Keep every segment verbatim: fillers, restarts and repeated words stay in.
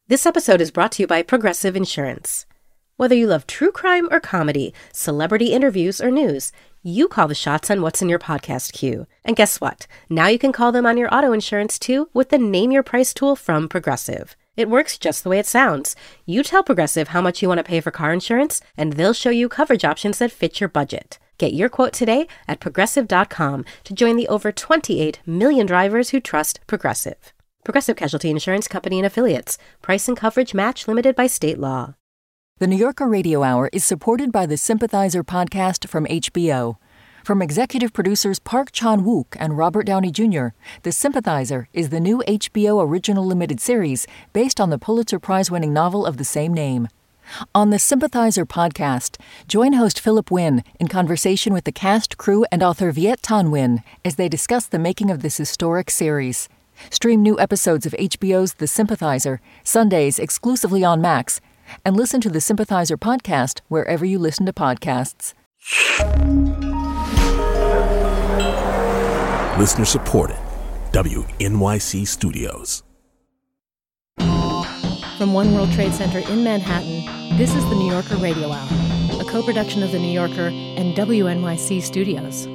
This episode is brought to you by Progressive Insurance. Whether you love true crime or comedy, celebrity interviews or news, you call the shots on what's in your podcast queue. And guess what? Now you can call them on your auto insurance too with the Name Your Price tool from Progressive. It works just the way it sounds. You tell Progressive how much you want to pay for car insurance, and they'll show you coverage options that fit your budget. Get your quote today at progressive dot com to join the over twenty-eight million drivers who trust Progressive. Progressive Casualty Insurance Company and Affiliates. Price and coverage match limited by state law. The New Yorker Radio Hour is supported by the Sympathizer podcast from H B O. From executive producers Park Chan-wook and Robert Downey Junior, The Sympathizer is the new H B O original limited series based on the Pulitzer Prize-winning novel of the same name. On the Sympathizer podcast, join host Philip Wynn in conversation with the cast, crew, and author Viet Thanh Nguyen as they discuss the making of this historic series. Stream new episodes of H B O's The Sympathizer, Sundays exclusively on Max, and listen to the Sympathizer podcast wherever you listen to podcasts. Listener supported. W N Y C Studios. From One World Trade Center in Manhattan, this is the New Yorker Radio Hour, a co-production of the New Yorker and W N Y C Studios.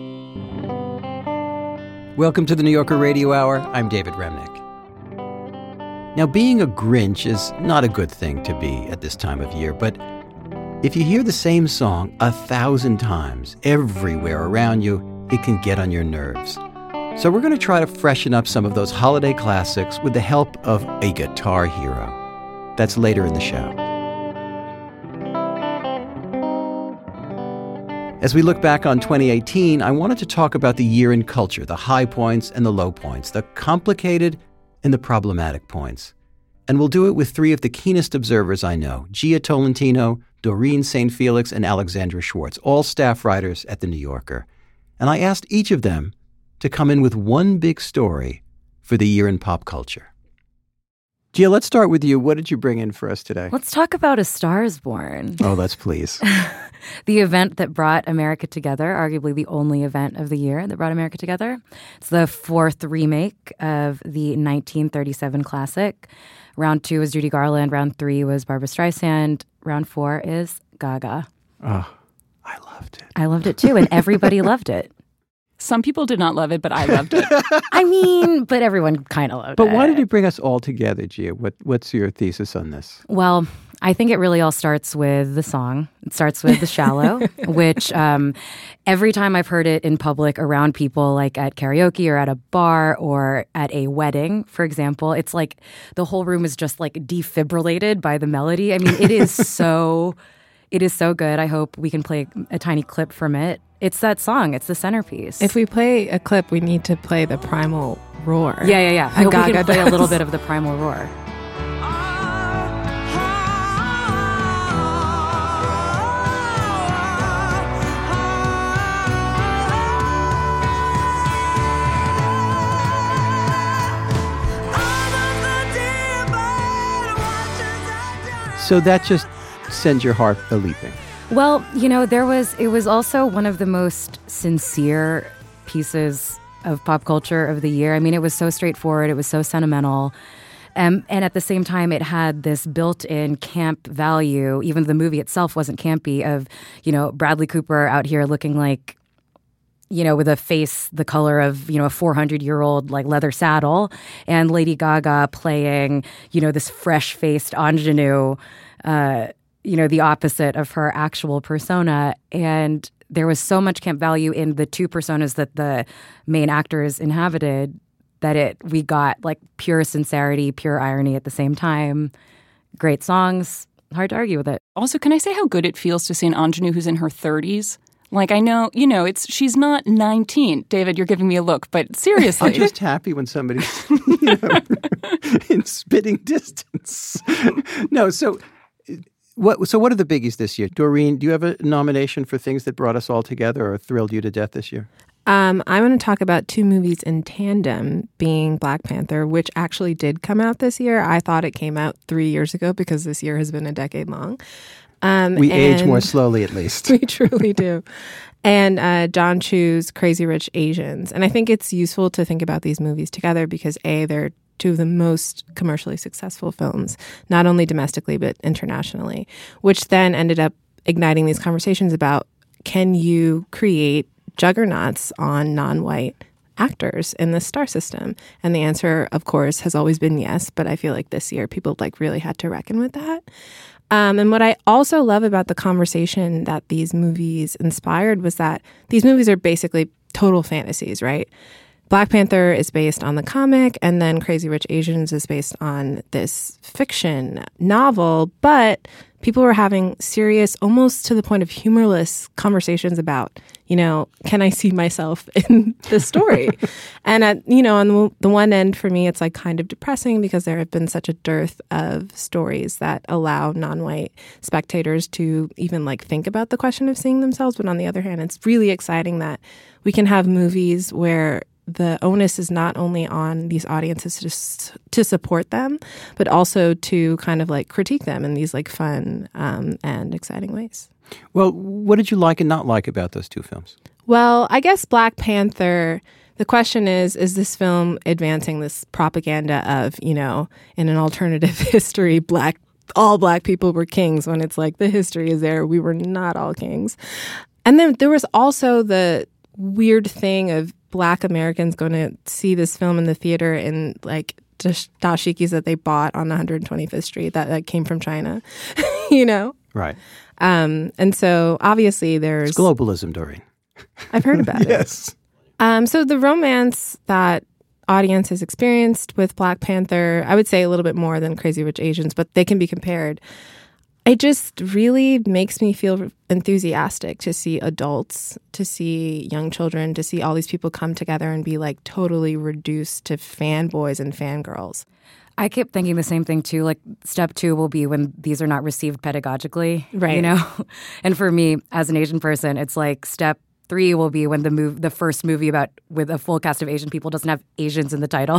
Welcome to the New Yorker Radio Hour. I'm David Remnick. Now, being a Grinch is not a good thing to be at this time of year, but if you hear the same song a thousand times everywhere around you, it can get on your nerves. So we're going to try to freshen up some of those holiday classics with the help of a guitar hero. That's later in the show. As we look back on twenty eighteen, I wanted to talk about the year in culture, the high points and the low points, the complicated and the problematic points. And we'll do it with three of the keenest observers I know, Gia Tolentino, Doreen Saint Felix, and Alexandra Schwartz, all staff writers at The New Yorker. And I asked each of them to come in with one big story for the year in pop culture. Gia, let's start with you. What did you bring in for us today? Let's talk about A Star is Born. Oh, let's please. The event that brought America together, arguably the only event of the year that brought America together. It's the fourth remake of the nineteen thirty-seven classic. Round two was Judy Garland. Round three was Barbra Streisand. Round four is Gaga. Oh, I loved it. I loved it too, and everybody loved it. Some people did not love it, but I loved it. I mean, but everyone kind of loved but it. But why did it bring us all together, Gia? What, what's your thesis on this? Well, I think it really all starts with the song. It starts with The Shallow, which um, every time I've heard it in public around people, like at karaoke or at a bar or at a wedding, for example, it's like the whole room is just like defibrillated by the melody. I mean, it is so, it is so good. I hope we can play a tiny clip from it. It's that song. It's the centerpiece. If we play a clip, we need to play the Primal Roar. Yeah, yeah, yeah. I hope Gaga we can play does. a little bit of the Primal Roar. So that just sends your heart a-leaping. Well, you know, there was, it was also one of the most sincere pieces of pop culture of the year. I mean, it was so straightforward. It was so sentimental. Um, and at the same time, it had this built-in camp value. Even the movie itself wasn't campy of, you know, Bradley Cooper out here looking like, you know, with a face the color of, you know, a four hundred year old like leather saddle, and Lady Gaga playing, you know, this fresh-faced ingenue, uh, you know, the opposite of her actual persona. And there was so much camp value in the two personas that the main actors inhabited that it we got like pure sincerity, pure irony at the same time. Great songs. Hard to argue with it. Also, can I say how good it feels to see an ingenue who's in her thirties? Like, I know, you know, it's she's not nineteen. David, you're giving me a look, but seriously. I'm just happy when somebody's, you know, in spitting distance. No, so what? So what are the biggies this year? Doreen, do you have a nomination for things that brought us all together or thrilled you to death this year? Um, I'm going to talk about two movies in tandem, being Black Panther, which actually did come out this year. I thought it came out three years ago because this year has been a decade long. Um, we age more slowly, at least. We truly do. And uh, John Chu's Crazy Rich Asians. And I think it's useful to think about these movies together because, A, they're two of the most commercially successful films, not only domestically but internationally, which then ended up igniting these conversations about, can you create juggernauts on non-white actors in the star system? And the answer, of course, has always been yes, but I feel like this year people like really had to reckon with that. Um, and what I also love about the conversation that these movies inspired was that these movies are basically total fantasies, right? Black Panther is based on the comic, and then Crazy Rich Asians is based on this fiction novel, but people were having serious, almost to the point of humorless conversations about, you know, can I see myself in the story? And at, you know, on the, the one end, for me, it's like kind of depressing because there have been such a dearth of stories that allow non-white spectators to even like think about the question of seeing themselves. But on the other hand, it's really exciting that we can have movies where the onus is not only on these audiences to, to support them, but also to kind of like critique them in these like fun um, and exciting ways. Well, what did you like and not like about those two films? Well, I guess Black Panther, the question is, is this film advancing this propaganda of, you know, in an alternative history, black, all black people were kings, when it's like the history is there, we were not all kings. And then there was also the weird thing of Black Americans going to see this film in the theater in like dashikis that they bought on one hundred twenty-fifth Street that like, came from China, you know? Right. Um, and so obviously there's... It's globalism, Doreen. I've heard about it. Yes. Um, so the romance that audience has experienced with Black Panther, I would say a little bit more than Crazy Rich Asians, but they can be compared. It just really makes me feel enthusiastic to see adults, to see young children, to see all these people come together and be like totally reduced to fanboys and fangirls. I kept thinking the same thing too. Like step two will be when these are not received pedagogically, right? You know, and for me as an Asian person, it's like step three will be when the move, the first movie about with a full cast of Asian people doesn't have Asians in the title.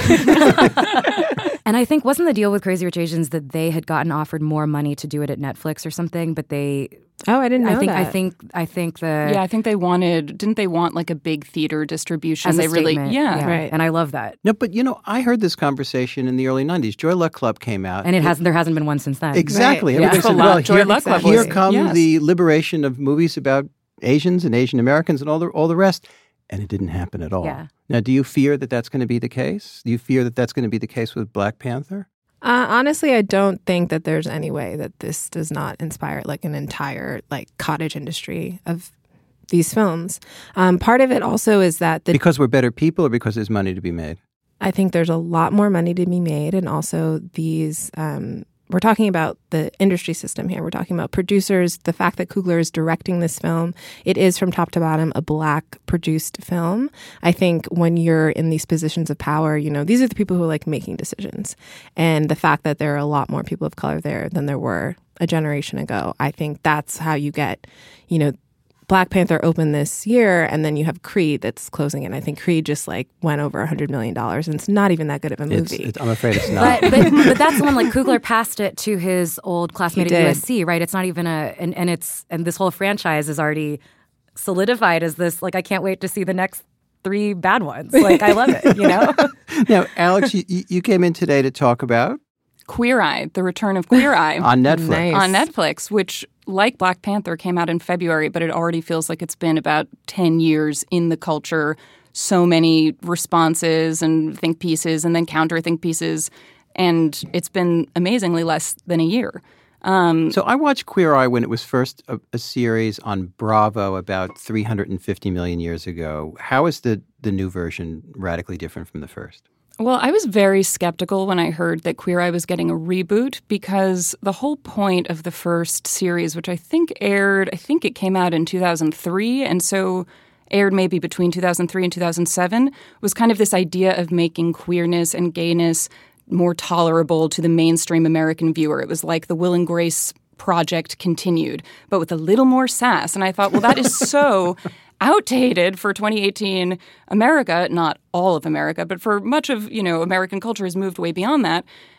And I think wasn't the deal with Crazy Rich Asians that they had gotten offered more money to do it at Netflix or something, but they. Oh, I didn't know I think, that. I think I think the yeah, I think they wanted. Didn't they want like a big theater distribution? As they a really, statement, yeah, yeah, right. And I love that. No, but you know, I heard this conversation in the early nineties. Joy Luck Club came out, and it hasn't. There hasn't been one since then. Exactly. Right. Everybody Yeah. said, Well, "Well, Joy here, Luck Club here was- come yes. the liberation of movies about Asians and Asian Americans and all the all the rest," and it didn't happen at all. Yeah. Now, do you fear that that's going to be the case? Do you fear that that's going to be the case with Black Panther? Uh, honestly, I don't think that there's any way that this does not inspire like an entire like cottage industry of these films. Um, part of it also is that the Because we're better people, or because there's money to be made? I think there's a lot more money to be made, and also these. Um, we're talking about the industry system here. We're talking about producers. The fact that Coogler is directing this film, it is from top to bottom a Black produced film. I think when you're in these positions of power, you know, these are the people who are like making decisions. And the fact that there are a lot more people of color there than there were a generation ago, I think that's how you get, you know, Black Panther opened this year, and then you have Creed that's closing in. I think Creed just like went over one hundred million dollars, and it's not even that good of a movie. It's, it, I'm afraid it's not. But, but, but that's the one, like, Coogler passed it to his old classmate He at did. U S C, right? It's not even a, and, and it's, and this whole franchise is already solidified as this, like, I can't wait to see the next three bad ones. Like, I love it, you know? Now, Alex, you, you came in today to talk about Queer Eye, the return of Queer Eye on Netflix. Nice. on Netflix, which, like Black Panther, came out in February, but it already feels like it's been about ten years in the culture. So many responses and think pieces and then counter think pieces. And it's been amazingly less than a year. Um, So I watched Queer Eye when it was first a, a series on Bravo about three hundred fifty million years ago. How is the, the new version radically different from the first? Well, I was very skeptical when I heard that Queer Eye was getting a reboot because the whole point of the first series, which I think aired, I think it came out in two thousand three, and so aired maybe between two thousand three and two thousand seven, was kind of this idea of making queerness and gayness more tolerable to the mainstream American viewer. It was like the Will and Grace project continued, but with a little more sass. And I thought, well, that is so outdated for twenty eighteen America. Not all of America, but for much of, you know, American culture has moved way beyond that.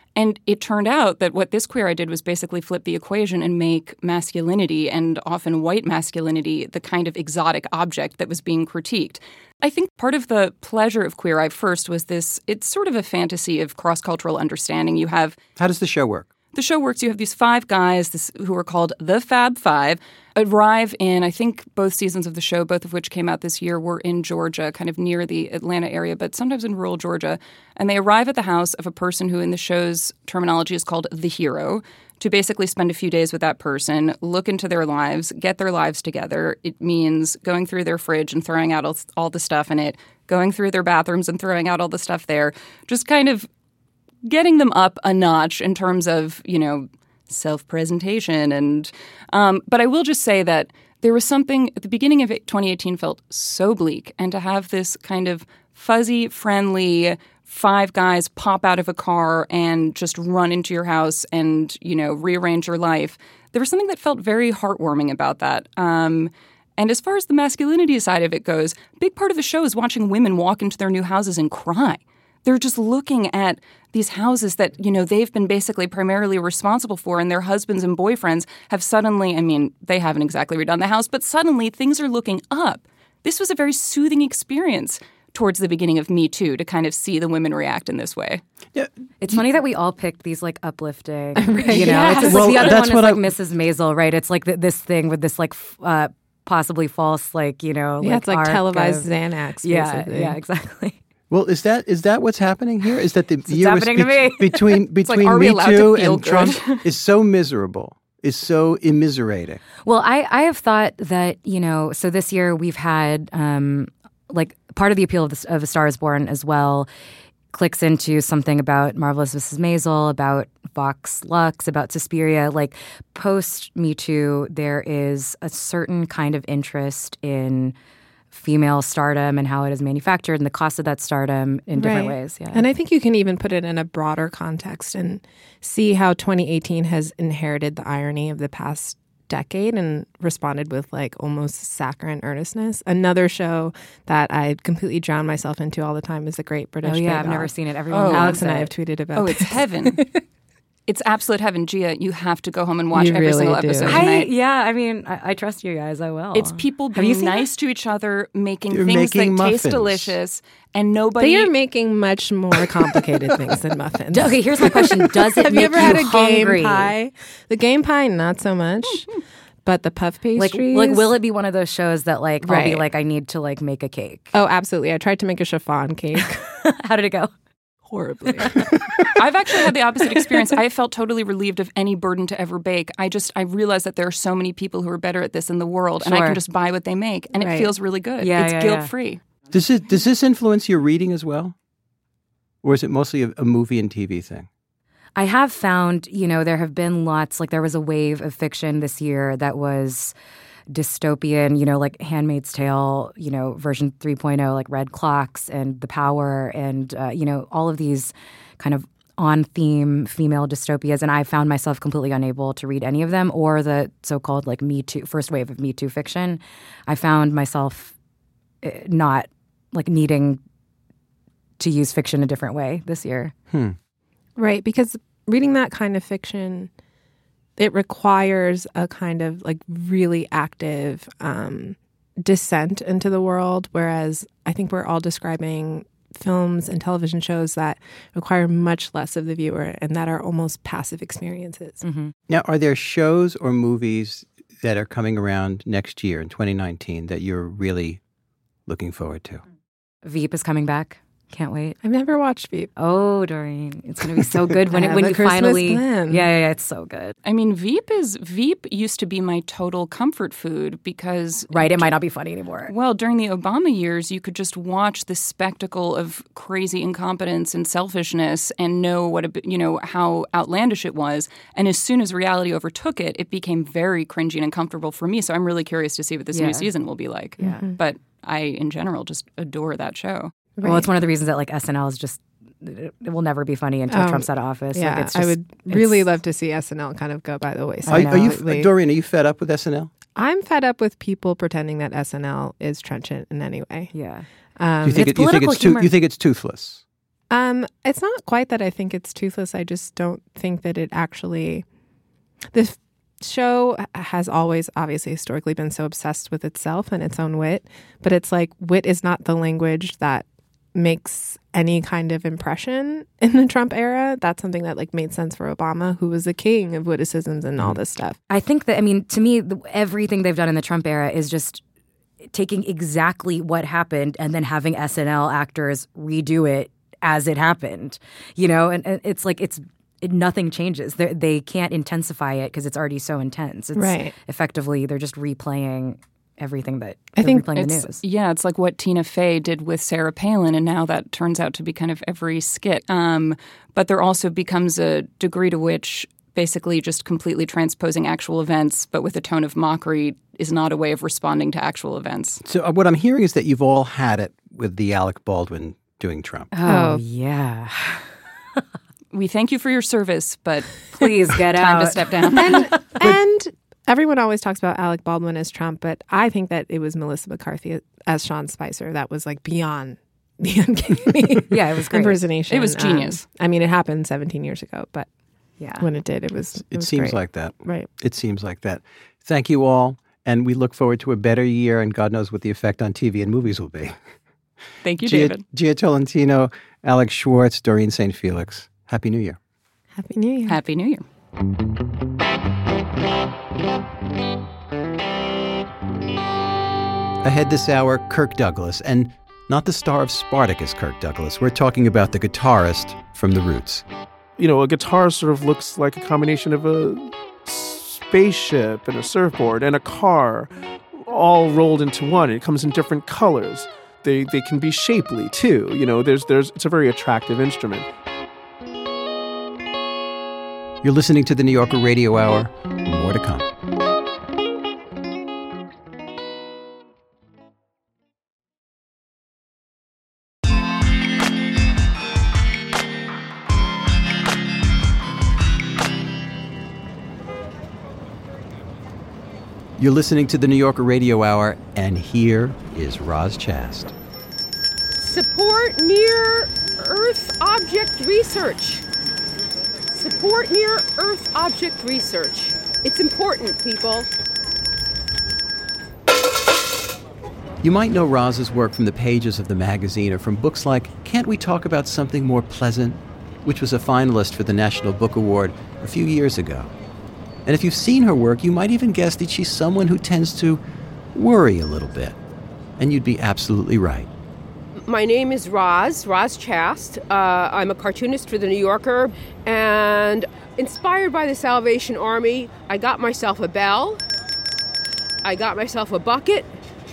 And it turned out that what this Queer Eye did was basically flip the equation and make masculinity, and often white masculinity, the kind of exotic object that was being critiqued. I think part of the pleasure of Queer Eye first was this, it's sort of a fantasy of cross-cultural understanding. You have... How does the show work? The show works. You have these five guys this, who are called the Fab Five, arrive in, I think, both seasons of the show, both of which came out this year, were in Georgia, kind of near the Atlanta area, but sometimes in rural Georgia. And they arrive at the house of a person who in the show's terminology is called the hero, to basically spend a few days with that person, look into their lives, get their lives together. It means going through their fridge and throwing out all, all the stuff in it, going through their bathrooms and throwing out all the stuff there, just kind of getting them up a notch in terms of, you know, self-presentation. And um, but I will just say that there was something at the beginning of twenty eighteen felt so bleak, and to have this kind of fuzzy, friendly five guys pop out of a car and just run into your house and, you know, rearrange your life, there was something that felt very heartwarming about that. Um, and as far as the masculinity side of it goes, a big part of the show is watching women walk into their new houses and cry. They're just looking at these houses that, you know, they've been basically primarily responsible for, and their husbands and boyfriends have suddenly, I mean, they haven't exactly redone the house, but suddenly things are looking up. This was a very soothing experience towards the beginning of Me Too to kind of see the women react in this way. Yeah. It's funny that we all picked these like uplifting, right. you know, Yes. it's, it's Well, like the other that's one is what like I- Missus Maisel, right? It's like th- this thing with this like f- uh, possibly false, like, you know, Yeah, like it's like arc televised of- Xanax. Yeah, basically. yeah, exactly. Well, is that is that what's happening here? Is that the It's year was happening to me. between like, between are we Me allowed to Too feel and good? Trump is so miserable, is so immiserating. Well, I, I have thought that, you know, so this year we've had, um, like, part of the appeal of, the, of A Star is Born as well clicks into something about Marvelous Missus Maisel, about Vox Lux, about Suspiria. Like, post-Me Too, there is a certain kind of interest in female stardom and how it is manufactured and the cost of that stardom in different Right. ways. Yeah. And I think you can even put it in a broader context and see how twenty eighteen has inherited the irony of the past decade and responded with like almost saccharine earnestness. Another show that I completely drown myself into all the time is The Great British oh, yeah, Bake I've never Off. seen it. Everyone Oh, loves Alex and I it. have tweeted about Oh, it's heaven. It's absolute heaven. Gia, you have to go home and watch You every really single do. episode I, tonight. yeah, I mean, I, I trust you guys. I will. It's people Have you being seen nice to each other, making You're things making that taste muffins. delicious, and nobody... They are making much more complicated things than muffins. Okay, here's my question. Does it Have make you ever had a hungry? game pie? The game pie, not so much. But the puff Like, pastries. like, will it be one of those shows that, like, I'll be Right. like, I need to, like, make a cake? Oh, absolutely. I tried to make a chiffon cake. How did it go? Horribly. I've actually had the opposite experience. I felt totally relieved of any burden to ever bake. I just, I realized that there are so many people who are better at this in the world, and I Sure. can just buy what they make, and it Right. feels really good. Yeah, it's yeah, yeah. guilt-free. Does it does this influence your reading as well, or is it mostly a, a movie and T V thing? I have found, you know, there have been lots, like, there was a wave of fiction this year that was dystopian, you know, like Handmaid's Tale, you know, version three point oh, like Red Clocks and The Power and, uh, you know, all of these kind of on-theme female dystopias. And I found myself completely unable to read any of them or the so-called, like, Me Too, first wave of Me Too fiction. I found myself uh, not, like, needing to use fiction a different way this year. Hmm. Right, because reading that kind of fiction, it requires a kind of like really active um, descent into the world, whereas I think we're all describing films and television shows that require much less of the viewer and that are almost passive experiences. Mm-hmm. Now, are there shows or movies that are coming around next year in twenty nineteen that you're really looking forward to? Veep is coming back. Can't wait. I've never watched Veep. Oh, Doreen, it's going to be so good when I it, have when a you Christmas finally. plan. Yeah, yeah, yeah, it's so good. I mean, Veep is Veep used to be my total comfort food because Right, it might not be funny anymore. well, during the Obama years, you could just watch the spectacle of crazy incompetence and selfishness and know what a, you know how outlandish it was. And as soon as reality overtook it, it became very cringy and uncomfortable for me. So I'm really curious to see what this Yeah. new season will be like. Yeah. But I, in general, just adore that show. Well, it's one of the reasons that like S N L is just it it will never be funny until Um, Trump's out of office. Yeah, like, it's I just, would really it's- love to see S N L kind of go by the Are, wayside. are you, completely. Doreen? Are you fed up with S N L? I'm fed up with people pretending that S N L is trenchant in any way. Yeah. Um, Do you think it's it, you think political it's too, humor. you think it's toothless? Um, it's not quite that I think it's toothless. I just don't think that it actually... The show has always, obviously, historically been so obsessed with itself and its own wit, but it's like wit is not the language that makes any kind of impression in the Trump era. That's something that like made sense for Obama, who was the king of witticisms and all this stuff. I think that, I mean, to me, the, everything they've done in the Trump era is just taking exactly what happened and then having S N L actors redo it as it happened, you know, and, and it's like it's it, nothing changes. They're, they can't intensify it because it's already so intense. It's right. Effectively, they're just replaying everything that I think replaying it's, the news. Yeah, it's like what Tina Fey did with Sarah Palin, and now that turns out to be kind of every skit. Um, but there also becomes a degree to which basically just completely transposing actual events, but with a tone of mockery, is not a way of responding to actual events. So uh, what I'm hearing is that you've all had it with the Alec Baldwin doing Trump. Oh, yeah. We thank you for your service, but please get time out. to step down. And, and everyone always talks about Alec Baldwin as Trump, but I think that it was Melissa McCarthy as Sean Spicer that was like beyond the uncanny yeah, it was great. impersonation. It was genius. Um, I mean, it happened seventeen years ago, but yeah, when it did, it was It, it was seems great. like that. Right. It seems like that. Thank you all. And we look forward to a better year, and God knows what the effect on T V and movies will be. Thank you, Gia, David. Gia Tolentino, Alex Schwartz, Doreen Saint Felix. Happy New Year. Happy New Year. Happy New Year. Ahead this hour, Kirk Douglas, and not the star of Spartacus, Kirk Douglas. We're talking about the guitarist from The Roots. You know, a guitar sort of looks like a combination of a spaceship and a surfboard and a car all rolled into one. It comes in different colors. They they can be shapely too. You know, there's there's it's a very attractive instrument. You're listening to the New Yorker Radio Hour. More to come. You're listening to the New Yorker Radio Hour, and here is Roz Chast. Support near-Earth object research. Support near-Earth object research. It's important, people. You might know Roz's work from the pages of the magazine or from books like Can't We Talk About Something More Pleasant?, which was a finalist for the National Book Award a few years ago. And if you've seen her work, you might even guess that she's someone who tends to worry a little bit. And you'd be absolutely right. My name is Roz, Roz Chast. Uh, I'm a cartoonist for The New Yorker. And inspired by the Salvation Army, I got myself a bell. I got myself a bucket.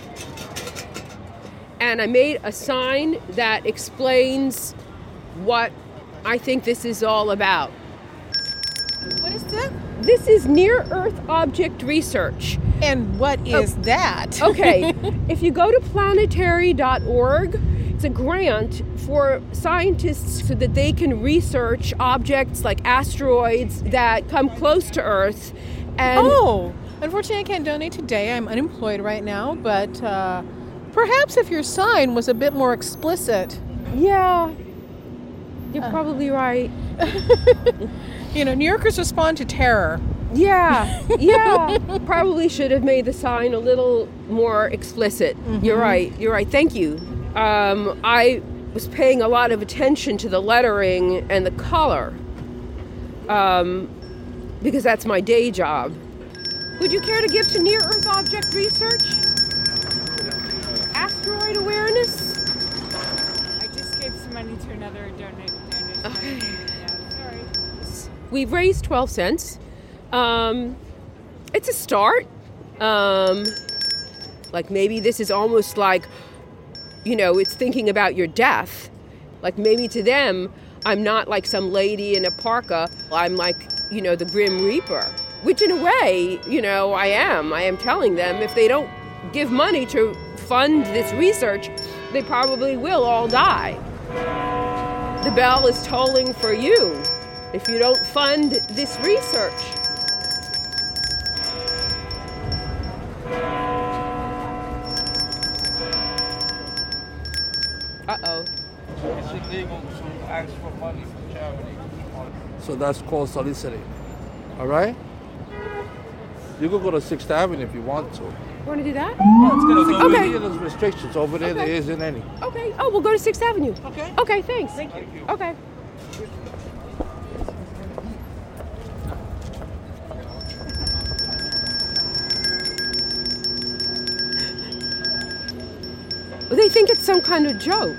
And I made a sign that explains what I think this is all about. What is that? This is near-Earth object research. And what is oh. that? Okay, if you go to planetary dot org, it's a grant for scientists so that they can research objects like asteroids that come close to Earth. And oh, unfortunately I can't donate today. I'm unemployed right now, but uh, perhaps if your sign was a bit more explicit. Yeah, you're uh. probably right. You know, New Yorkers respond to terror. Yeah, yeah. Probably should have made the sign a little more explicit. Mm-hmm. You're right, you're right. Thank you. Um, I was paying a lot of attention to the lettering and the color um, because that's my day job. Would you care to give to near-Earth object research? Asteroid awareness? I just gave some money to another donation. Okay. We've raised twelve cents. Um, it's a start. Um, like maybe this is almost like, you know, it's thinking about your death. Like maybe to them, I'm not like some lady in a parka. I'm like, you know, the Grim Reaper. Which in a way, you know, I am. I am telling them if they don't give money to fund this research, they probably will all die. The bell is tolling for you if you don't fund this research. Uh-oh. ask for money for charity. So that's called soliciting. All right? You can go to sixth Avenue if you want to. Want to do that? Yeah, it's gonna be Okay. okay. There's restrictions. Over there, Okay. there isn't any. Okay. Oh, we'll go to sixth Avenue. Okay. Okay, thanks. Thank you. Okay. They think it's some kind of joke.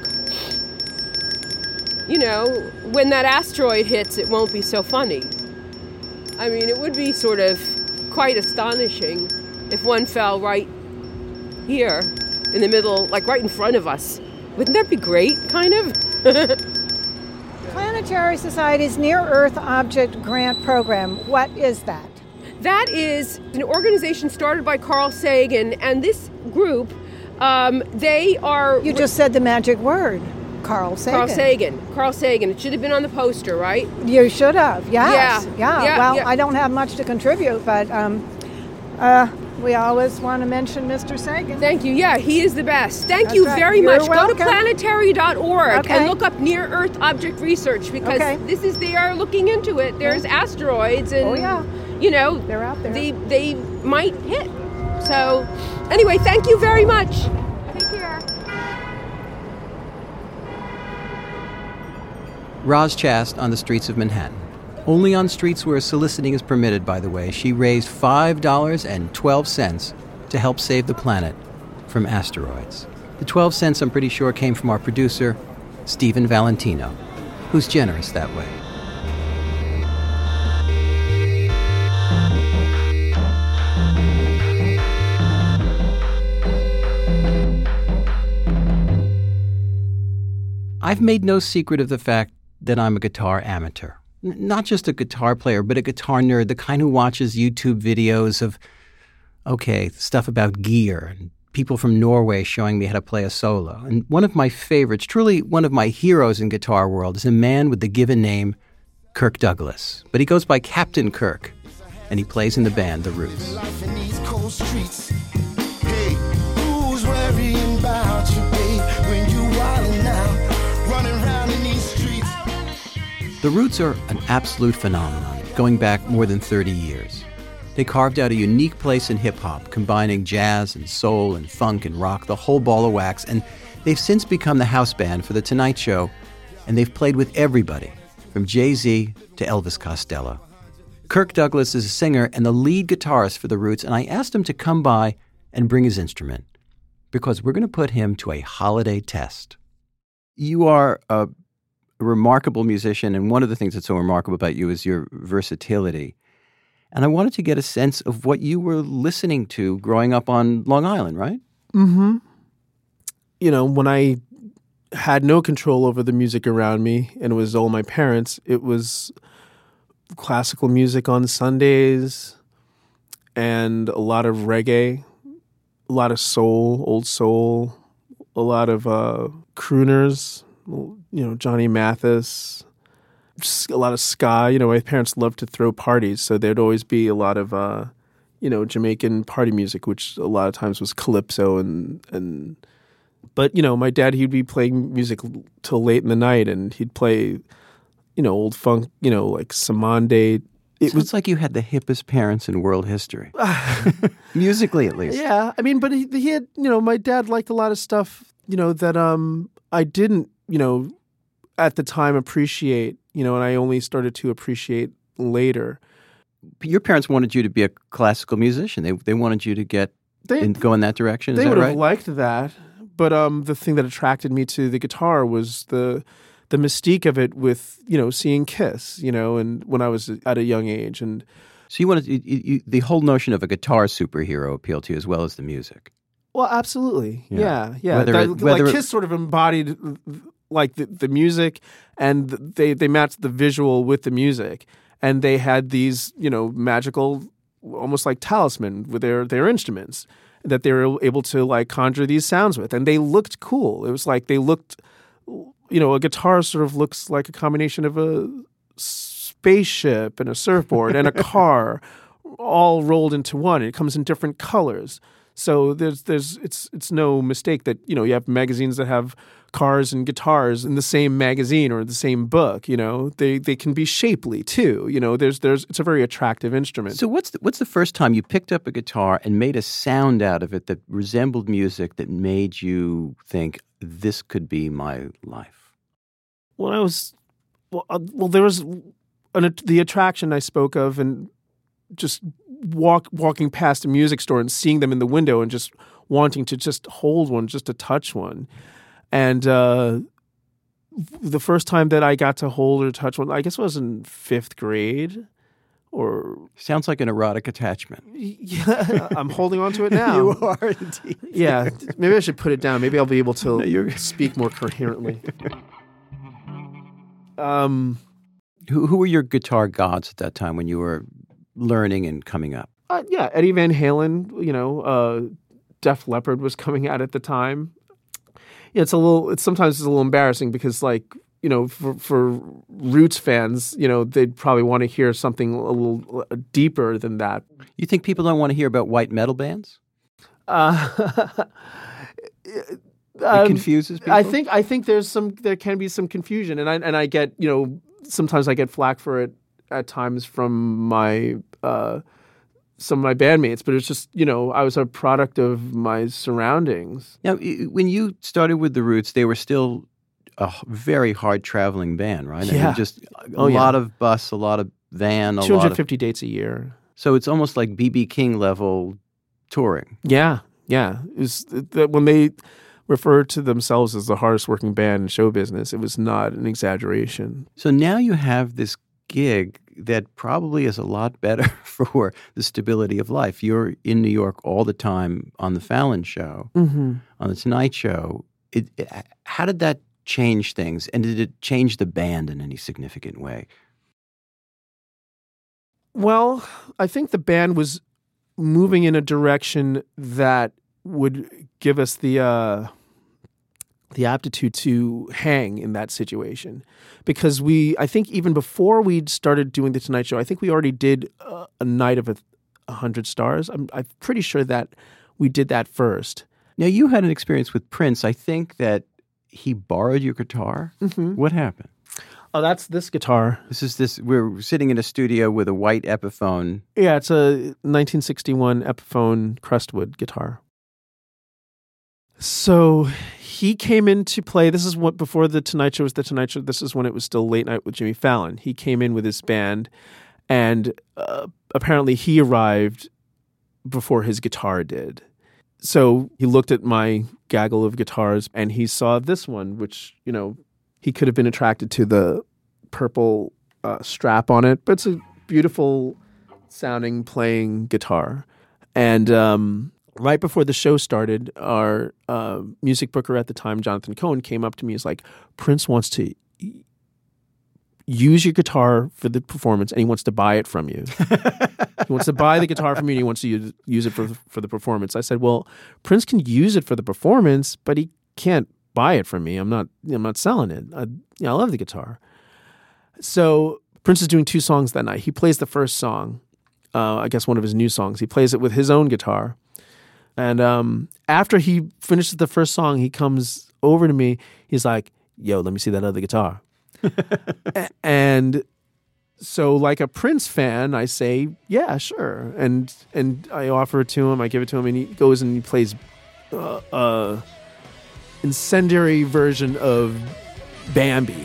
You know, when that asteroid hits, it won't be so funny. I mean, it would be sort of quite astonishing if one fell right here in the middle, like right in front of us. Wouldn't that be great, kind of? Planetary Society's Near-Earth Object Grant Program. What is that? That is an organization started by Carl Sagan, and this group, um, they are... You just said the magic word, Carl Sagan. Carl Sagan. Carl Sagan. It should have been on the poster, right? You should have, yes. Yeah. Yeah, Yeah, well, yeah. I don't have much to contribute, but um, uh, we always want to mention Mister Sagan. Thank you. Yeah, he is the best. Thank That's you right. very You're much. Go to welcome. planetary dot org Okay. and look up Near-Earth Object Research, because Okay. this is, they are looking into it. There's asteroids and, Oh, yeah. you know, They're out there. They, they might hit. So, anyway, thank you very much. Take care. Roz Chast on the streets of Manhattan. Only on streets where soliciting is permitted, by the way. She raised five dollars and twelve cents to help save the planet from asteroids. The twelve cents, I'm pretty sure, came from our producer, Stephen Valentino, who's generous that way. I've made no secret of the fact that I'm a guitar amateur. N- not just a guitar player, but a guitar nerd, the kind who watches YouTube videos of, okay, stuff about gear and people from Norway showing me how to play a solo. And one of my favorites, truly one of my heroes in guitar world, is a man with the given name Kirk Douglas. But he goes by Captain Kirk, and he plays in the band The Roots. Life in these cold streets. Hey, who's worrying about you, babe, when you wildin' out, running around in these streets? The Roots are an absolute phenomenon, going back more than thirty years. They carved out a unique place in hip-hop, combining jazz and soul and funk and rock, the whole ball of wax, and they've since become the house band for The Tonight Show, and they've played with everybody, from Jay-Z to Elvis Costello. Kirk Douglas is a singer and the lead guitarist for The Roots, and I asked him to come by and bring his instrument, because we're going to put him to a holiday test. You are a remarkable musician, and one of the things that's so remarkable about you is your versatility. And I wanted to get a sense of what you were listening to growing up on Long Island, right? Mm-hmm. You know, when I had no control over the music around me and it was all my parents, it was classical music on Sundays and a lot of reggae, a lot of soul, old soul, a lot of uh, crooners, you know, Johnny Mathis, just a lot of ska. You know, my parents loved to throw parties, so there'd always be a lot of, uh, you know, Jamaican party music, which a lot of times was calypso and and. But you know, my dad, he'd be playing music till late in the night, and he'd play, you know, old funk, you know, like Samande. It was like you had the hippest parents in world history, musically at least. Yeah, I mean, but he, he had, you know, my dad liked a lot of stuff, you know, that um I didn't, you know, at the time appreciate, you know, and I only started to appreciate later. Your parents wanted you to be a classical musician. They they wanted you to get They- and go in that direction. Is They that would right? have liked that, but um, the thing that attracted me to the guitar was the the mystique of it, with, you know, seeing Kiss, you know, and when I was at a young age, and so you wanted you, you, the whole notion of a guitar superhero appealed to you as well as the music. well, absolutely, Yeah. yeah, yeah. Whether That- it- like whether it- Kiss sort of embodied like the, the music, and they they matched the visual with the music, and they had these, you know, magical, almost like talisman with their their instruments that they were able to like conjure these sounds with, and they looked cool. It was like they looked, you know, a guitar sort of looks like a combination of a spaceship and a surfboard and a car all rolled into one. It comes in different colors. So there's there's it's it's no mistake that, you know, you have magazines that have cars and guitars in the same magazine or the same book. You know, they they can be shapely too. You know, there's there's it's a very attractive instrument. So what's the, what's the first time you picked up a guitar and made a sound out of it that resembled music that made you think this could be my life? When I was well, uh, well there was an, the attraction I spoke of, and just walk walking past a music store and seeing them in the window and just wanting to just hold one, just to touch one. And uh, the first time that I got to hold or touch one, I guess it was in fifth grade. Or sounds like an erotic attachment. Yeah, I'm holding on to it now. You are indeed. Yeah, maybe I should put it down. Maybe I'll be able to no, you're... speak more coherently. um, who who were your guitar gods at that time when you were learning and coming up? Uh, yeah, Eddie Van Halen. You know, uh, Def Leppard was coming out at the time. Yeah, it's a little. It's sometimes it's a little embarrassing because, like, you know, for, for Roots fans, you know, they'd probably want to hear something a little deeper than that. You think people don't want to hear about white metal bands? Uh, it um, confuses people. I think I think there's some there can be some confusion, and I and I get, you know, sometimes I get flack for it at times from my uh, some of my bandmates, but it's just, you know, I was a product of my surroundings. Now, when you started with the Roots, they were still a very hard traveling band, right? Yeah. I mean, just a oh, lot yeah. of bus, a lot of van, a two hundred fifty lot of, dates a year. So it's almost like B B King level touring. Yeah, yeah. It was, that when they refer to themselves as the hardest working band in show business, it was not an exaggeration. So now you have this gig that probably is a lot better for the stability of life. You're in New York all the time on the Fallon show, mm-hmm. on the Tonight Show. It, it, how did that change things? And did it change the band in any significant way? Well, I think the band was moving in a direction that would give us the uh, the aptitude to hang in that situation. Because we, I think even before we'd started doing the Tonight Show, I think we already did uh, a night of a, a hundred stars. I'm, I'm pretty sure that we did that first. Now, you had an experience with Prince. I think that he borrowed your guitar. Mm-hmm. What happened? Oh, that's this guitar. This is this. We're sitting in a studio with a white Epiphone. Yeah, it's a nineteen sixty-one Epiphone Crestwood guitar. So he came in to play. This is what before the Tonight Show was the Tonight Show. This is when it was still Late Night with Jimmy Fallon. He came in with his band, and uh, apparently he arrived before his guitar did. So he looked at my gaggle of guitars and he saw this one, which, you know, he could have been attracted to the purple uh, strap on it, but it's a beautiful sounding playing guitar. And um, right before the show started, our uh, music booker at the time, Jonathan Cohen, came up to me. He's like, Prince wants to use your guitar for the performance and he wants to buy it from you. He wants to buy the guitar from you and he wants to use, use it for the, for the performance. I said, well, Prince can use it for the performance, but he can't buy it from me. I'm not I'm not selling it. I, you know, I love the guitar. So Prince is doing two songs that night. He plays the first song, uh, I guess one of his new songs. He plays it with his own guitar. And um, after he finishes the first song, he comes over to me. He's like, yo, let me see that other guitar. And so like a Prince fan, I say, yeah, sure. And and I offer it to him. I give it to him and he goes and he plays uh, uh, incendiary version of Bambi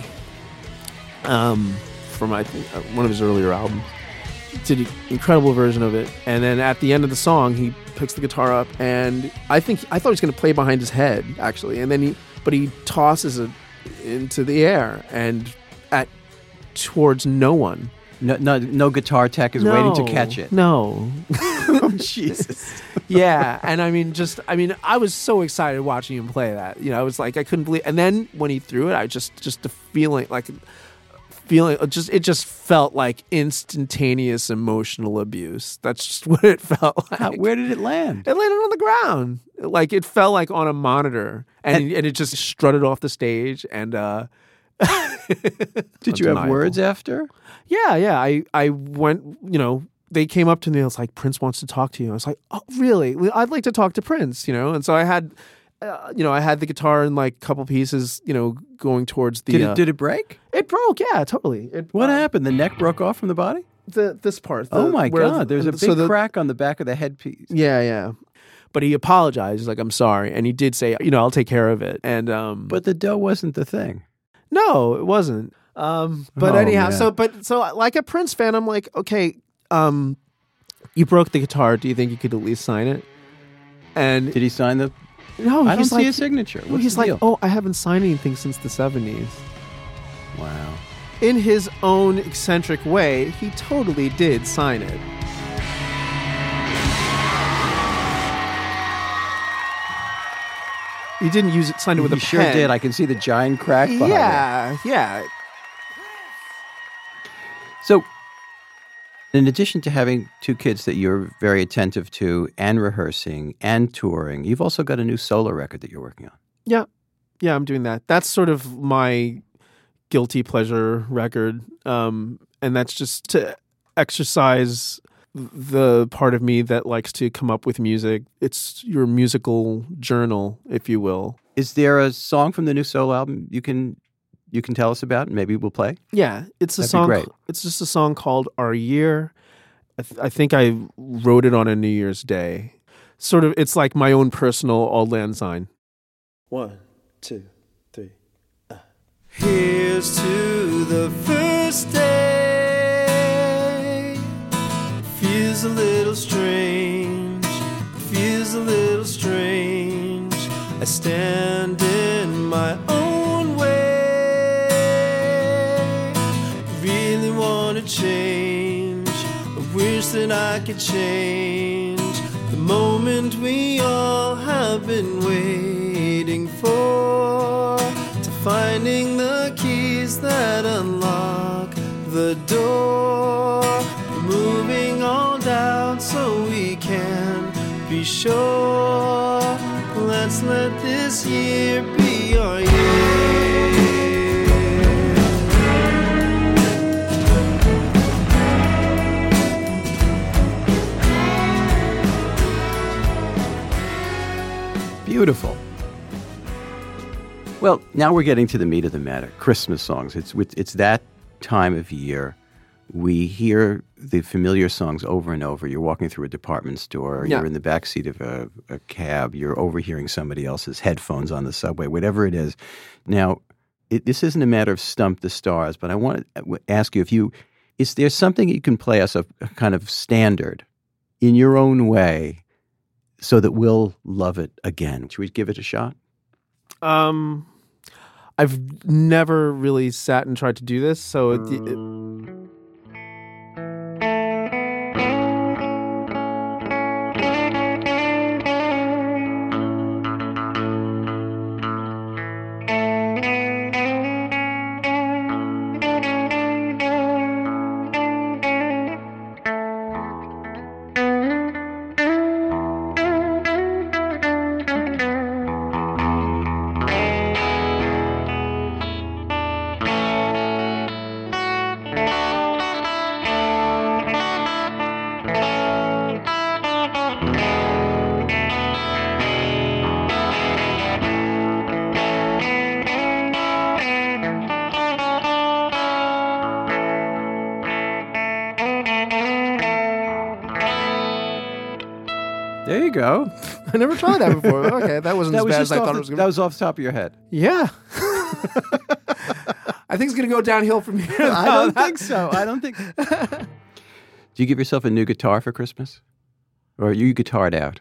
um, from I think uh, one of his earlier albums. Did an incredible version of it. And then at the end of the song, he picks the guitar up and I think I thought he was going to play behind his head actually. And then he but he tosses it into the air and at towards no one. No, no, no guitar tech is no, waiting to catch it. No. Oh, Jesus. Yeah, and I mean, just I mean, I was so excited watching him play that. You know, I was like, I couldn't believe. And then when he threw it, I just just the feeling like feeling just it just felt like instantaneous emotional abuse. That's just what it felt like. How, where did it land? It landed on the ground. Like it felt like on a monitor, and and, and it just strutted off the stage. And uh, did you have words after? Yeah, yeah. I I went. You know, they came up to me and was like, Prince wants to talk to you. I was like, oh, really? I'd like to talk to Prince, you know? And so I had, uh, you know, I had the guitar in like a couple pieces, you know, going towards the... Did it, uh, did it break? It broke, yeah, totally. It, What uh, happened? The neck broke off from the body? The This part. The, oh, my where- God. There's a big so the- crack on the back of the headpiece. Yeah, yeah. But he apologized. He's like, I'm sorry. And he did say, you know, I'll take care of it. And um, But the dough wasn't the thing. No, it wasn't. Um, but Oh, anyhow, man. so but so like a Prince fan, I'm like, okay, um, you broke the guitar. Do you think you could at least sign it? And did he sign the? No, I don't he's see like, a signature. no, What's he's the like, deal? oh, I haven't signed anything since the seventies. Wow. In his own eccentric way, he totally did sign it. He didn't use it, signed it with He a sure pen. did. I can see the giant crack behind it. Yeah, yeah. So, in addition to having two kids that you're very attentive to and rehearsing and touring, you've also got a new solo record that you're working on. Yeah. Yeah, I'm doing that. That's sort of my guilty pleasure record. Um, and that's just to exercise the part of me that likes to come up with music. It's your musical journal, if you will. Is there a song from the new solo album you can you can tell us about and maybe we'll play? Yeah, it's a That'd be song. great. It's just a song called "Our Year." I, th- I think I wrote it on a New Year's Day. Sort of, it's like my own personal Auld Lang Syne. One, two, three. Uh. Here's to the first day. Feels a little strange. Feels a little strange. I stand in my own way. Really want to change. I wish that I could change the moment we all have been waiting for. To finding the keys that unlock the door. Removing all doubt so we can be sure. Let's let this year be our year. Beautiful. Well, now we're getting to the meat of the matter. Christmas songs. It's with it's that time of year. We hear the familiar songs over and over. You're walking through a department store. Yeah. You're in the backseat of a, a cab. You're overhearing somebody else's headphones on the subway, whatever it is. Now, it, this isn't a matter of stump the stars, but I want to ask you if you, is there something you can play us a, a kind of standard in your own way so that we'll love it again? Should we give it a shot? Um, I've never really sat and tried to do this, so it, it, There you go. I never tried that before. Okay, that wasn't That as was bad just as I off thought the- it was going That was off the top of your head. Yeah. I think it's going to go downhill from here. I don't think so. I don't think. Do you give yourself a new guitar for Christmas? Or are you guitared out?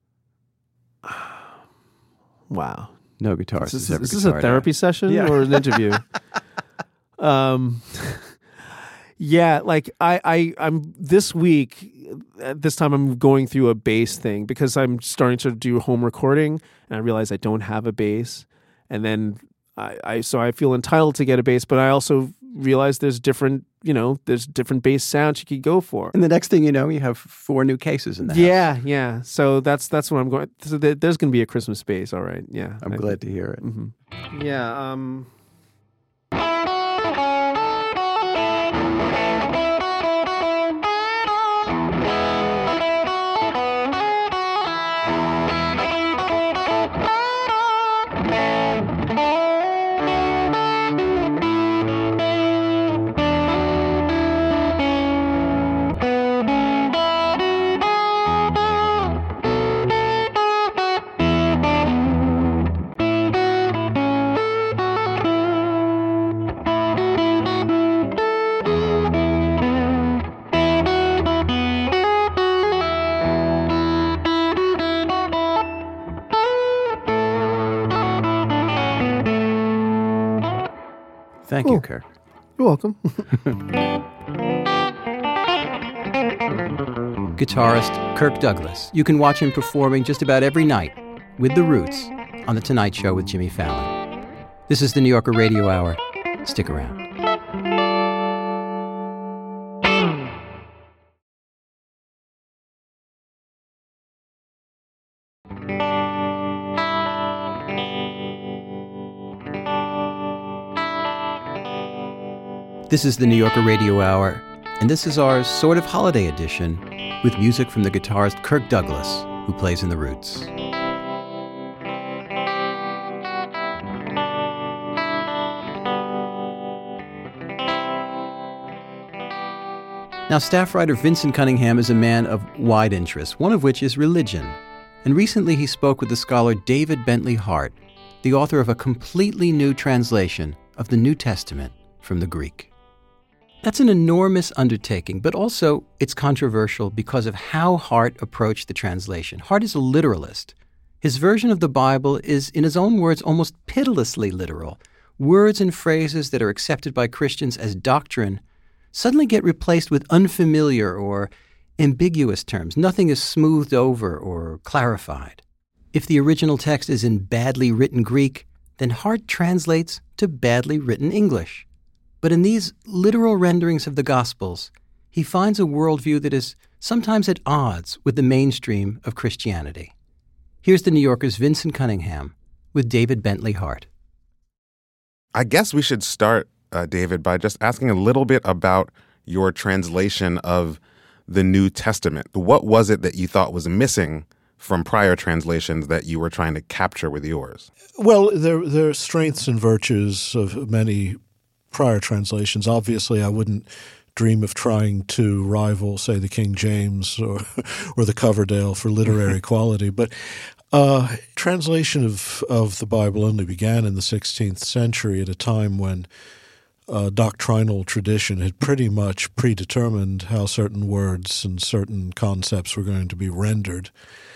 Wow. No guitar. Is this, is this a therapy session Yeah. or an interview? um, yeah, like I, I, I'm this week. At this time, I'm going through a bass thing because I'm starting to do home recording, and I realize I don't have a bass, and then I, I so I feel entitled to get a bass, but I also realize there's different, you know, there's different bass sounds you could go for. And the next thing you know, you have four new cases in the house. Yeah, yeah. So that's that's what I'm going. So there, there's going to be a Christmas bass, all right. Yeah, I'm I glad to hear it. Mm-hmm. Yeah. Um. Thank Oh. you, Kirk. You're welcome. Guitarist Kirk Douglas. You can watch him performing just about every night with The Roots on The Tonight Show with Jimmy Fallon. This is the New Yorker Radio Hour. Stick around. This is the New Yorker Radio Hour, and this is our sort of holiday edition with music from the guitarist Kirk Douglas, who plays in The Roots. Now, staff writer Vincent Cunningham is a man of wide interests, one of which is religion. And recently he spoke with the scholar David Bentley Hart, the author of a completely new translation of the New Testament from the Greek. That's an enormous undertaking, but also it's controversial because of how Hart approached the translation. Hart is a literalist. His version of the Bible is, in his own words, almost pitilessly literal. Words and phrases that are accepted by Christians as doctrine suddenly get replaced with unfamiliar or ambiguous terms. Nothing is smoothed over or clarified. If the original text is in badly written Greek, then Hart translates to badly written English. But in these literal renderings of the Gospels, he finds a worldview that is sometimes at odds with the mainstream of Christianity. Here's the New Yorker's Vincent Cunningham with David Bentley Hart. I guess we should start, uh, David, by just asking a little bit about your translation of the New Testament. What was it that you thought was missing from prior translations that you were trying to capture with yours? Well, there, there are strengths and virtues of many prior translations. Obviously, I wouldn't dream of trying to rival, say, the King James or or the Coverdale for literary quality. But uh, translation of, of the Bible only began in the sixteenth century at a time when uh, doctrinal tradition had pretty much predetermined how certain words and certain concepts were going to be rendered.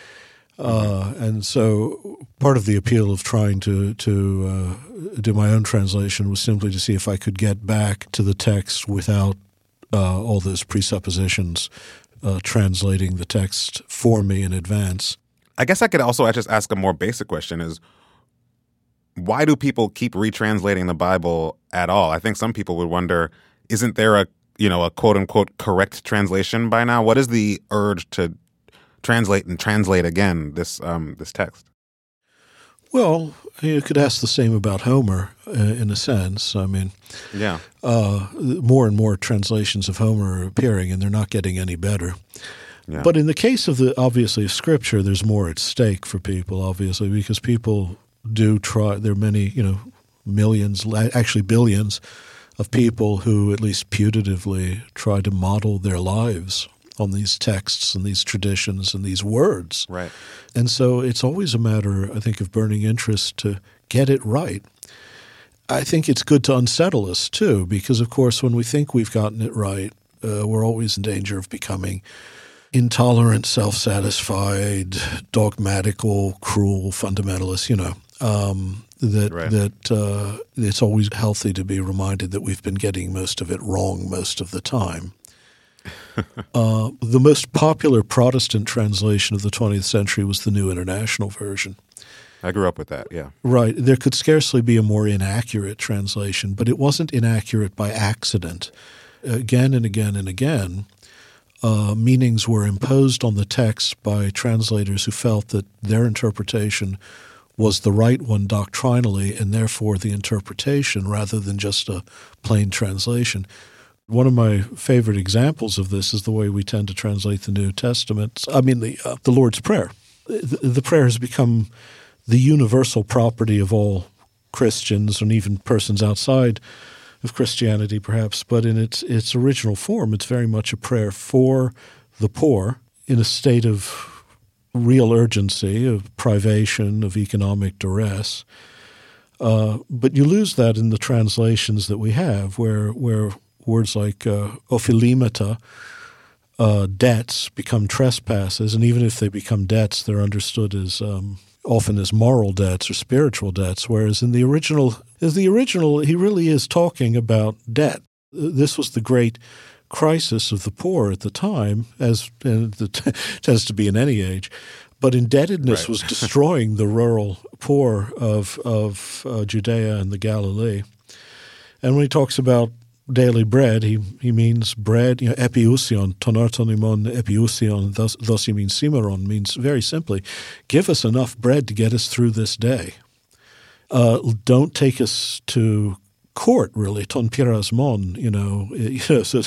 Uh, and so part of the appeal of trying to to uh, do my own translation was simply to see if I could get back to the text without uh, all those presuppositions uh, translating the text for me in advance. I guess I could also just ask a more basic question is, why do people keep retranslating the Bible at all? I think some people would wonder, isn't there a, you know, a quote-unquote correct translation by now? What is the urge to translate and translate again this um, this text? Well, you could ask the same about Homer uh, in a sense. I mean, yeah, uh, more and more translations of Homer are appearing, and they're not getting any better. Yeah. But in the case of the obviously of Scripture, there's more at stake for people, obviously, because people do try. There are many, you know, millions, actually billions, of people who at least putatively try to model their lives on these texts and these traditions and these words. Right. And so it's always a matter, I think, of burning interest to get it right. I think it's good to unsettle us, too, because, of course, when we think we've gotten it right, uh, we're always in danger of becoming intolerant, self-satisfied, dogmatical, cruel fundamentalists, you know. Um, that right. that uh, it's always healthy to be reminded that we've been getting most of it wrong most of the time. uh, the most popular Protestant translation of the twentieth century was the New International Version. I grew up with that, yeah. Right. There could scarcely be a more inaccurate translation, but it wasn't inaccurate by accident. Again and again and again, uh, meanings were imposed on the text by translators who felt that their interpretation was the right one doctrinally, and therefore the interpretation rather than just a plain translation. One of my favorite examples of this is the way we tend to translate the New Testament. I mean, the uh, the Lord's Prayer. The, the prayer has become the universal property of all Christians and even persons outside of Christianity, perhaps. But in its its original form, it's very much a prayer for the poor in a state of real urgency, of privation, of economic duress. Uh, but you lose that in the translations that we have, where where words like uh, ophilimata, uh, debts, become trespasses, and even if they become debts, they're understood as um, often as moral debts or spiritual debts, whereas in the original, is the original, he really is talking about debt. This was the great crisis of the poor at the time, as and it tends to be in any age. But indebtedness right. was destroying the rural poor of of uh, Judea and the Galilee. And when he talks about daily bread, he he means bread, you know, epiousion, tonartonimon epiousion, thus, thus he means simeron, means very simply, give us enough bread to get us through this day. Uh, don't take us to court, really, ton pirasmon, you know, you know so,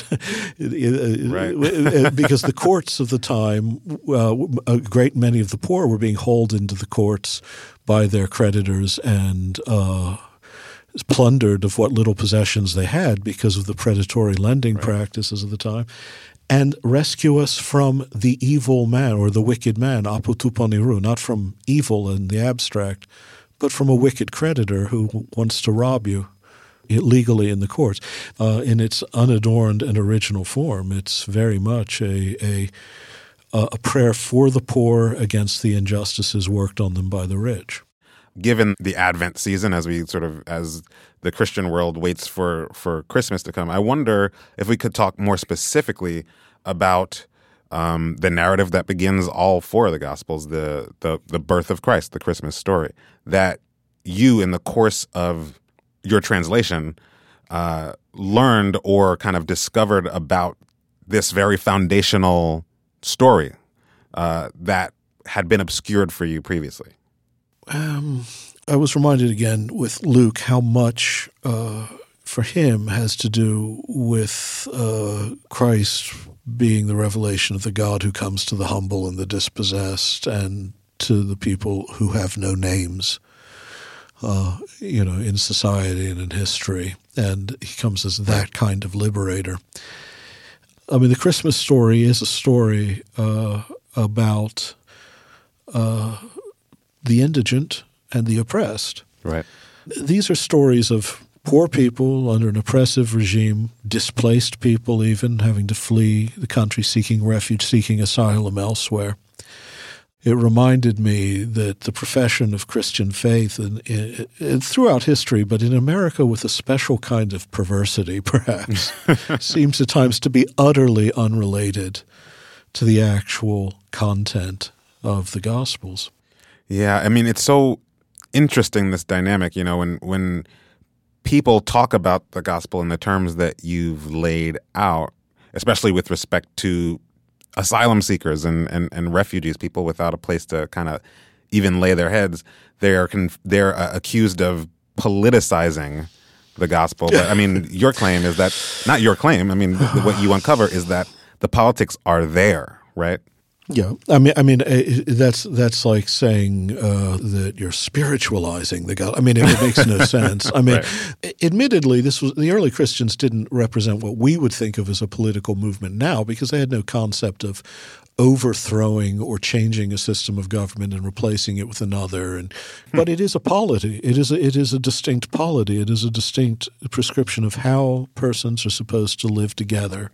right. because the courts of the time, uh, a great many of the poor were being hauled into the courts by their creditors and uh, plundered of what little possessions they had because of the predatory lending right. practices of the time, and rescue us from the evil man or the wicked man, apotuponiru, not from evil in the abstract, but from a wicked creditor who wants to rob you legally in the courts. Uh, in its unadorned and original form, it's very much a, a a prayer for the poor against the injustices worked on them by the rich. Given the Advent season, as we sort of as the Christian world waits for for Christmas to come, I wonder if we could talk more specifically about um, the narrative that begins all four of the Gospels, the the the birth of Christ, the Christmas story, that you in the course of your translation uh, learned or kind of discovered about this very foundational story uh, that had been obscured for you previously? Um, I was reminded again with Luke how much uh, for him has to do with uh, Christ being the revelation of the God who comes to the humble and the dispossessed and to the people who have no names. Uh, you know, in society and in history, and he comes as that kind of liberator. I mean, the Christmas story is a story uh, about uh, the indigent and the oppressed. Right. These are stories of poor people under an oppressive regime, displaced people even, having to flee the country, seeking refuge, seeking asylum elsewhere. It reminded me that the profession of Christian faith in, in, in, throughout history, but in America with a special kind of perversity, perhaps, seems at times to be utterly unrelated to the actual content of the Gospels. Yeah, I mean, it's so interesting, this dynamic, you know, when when people talk about the Gospel in the terms that you've laid out, especially with respect to asylum seekers and, and, and refugees, people without a place to kind of even lay their heads, they're conf- they're uh, accused of politicizing the gospel. But I mean, your claim is that, not your claim, I mean, what you uncover is that the politics are there, right? Yeah, I mean, I mean, that's that's like saying uh, that you're spiritualizing the God. I mean, it, it makes no sense. I mean, right. admittedly, this was the early Christians didn't represent what we would think of as a political movement now, because they had no concept of overthrowing or changing a system of government and replacing it with another. And but it is a polity. It is a, it is a distinct polity. It is a distinct prescription of how persons are supposed to live together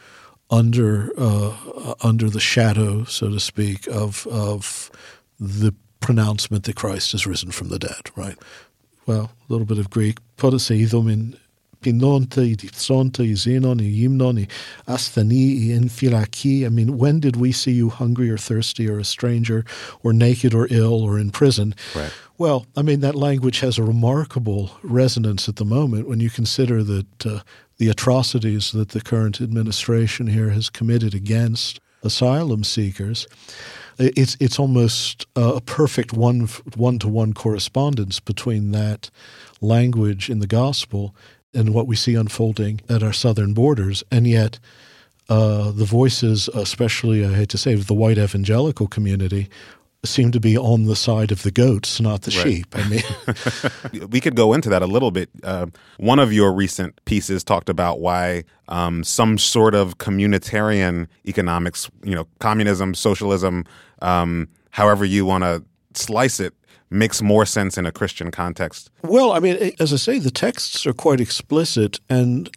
under uh, under the shadow, so to speak, of of the pronouncement that Christ has risen from the dead, right? Well, a little bit of Greek. Podoseidom in pinonte, i dipsonte, i xenon, i gymnon, i astheni, i enfilaki. I mean, when did we see you hungry or thirsty or a stranger or naked or ill or in prison? Right. Well, I mean, that language has a remarkable resonance at the moment when you consider that uh, the atrocities that the current administration here has committed against asylum seekers. It's it's almost a perfect one one to one correspondence between that language in the gospel and what we see unfolding at our southern borders, and yet uh, the voices, especially I hate to say, of the white evangelical community, seem to be on the side of the goats, not the right. sheep. I mean, we could go into that a little bit. Uh, one of your recent pieces talked about why um, some sort of communitarian economics, you know, communism, socialism, um, however you want to slice it, makes more sense in a Christian context. Well, I mean, as I say, the texts are quite explicit, and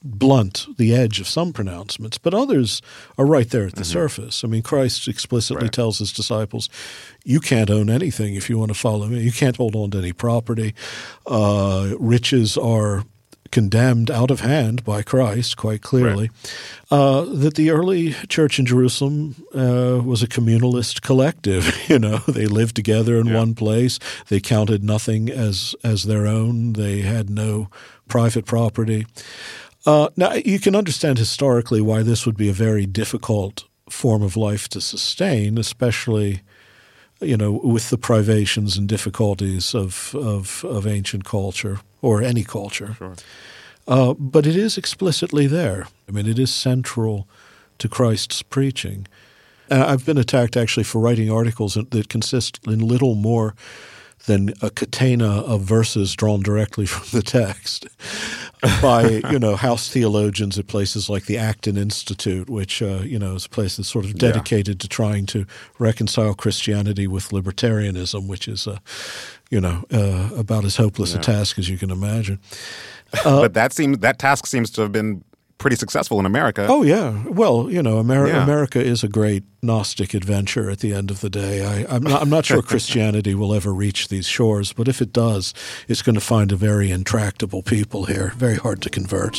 blunt the edge of some pronouncements, but others are right there at the mm-hmm. surface. I mean, Christ explicitly right. tells his disciples, you can't own anything if you want to follow me. You can't hold on to any property. Uh, riches are condemned out of hand by Christ, quite clearly. Right. Uh, that the early church in Jerusalem uh, was a communalist collective. You know, they lived together in yeah. one place. They counted nothing as, as their own. They had no private property. Uh, now, you can understand historically why this would be a very difficult form of life to sustain, especially, you know, with the privations and difficulties of of, of ancient culture or any culture. Sure. Uh, but it is explicitly there. I mean, it is central to Christ's preaching. And I've been attacked actually for writing articles that consist in little more than a catena of verses drawn directly from the text by, you know, house theologians at places like the Acton Institute, which, uh, you know, is a place that's sort of dedicated yeah. to trying to reconcile Christianity with libertarianism, which is, uh, you know, uh, about as hopeless yeah. a task as you can imagine. Uh, but that seems that task seems to have been pretty successful in America. Oh, yeah. Well, you know, Ameri- yeah. America is a great Gnostic adventure at the end of the day. I, I'm, not, I'm not sure Christianity will ever reach these shores, but if it does, it's going to find a very intractable people here, very hard to convert.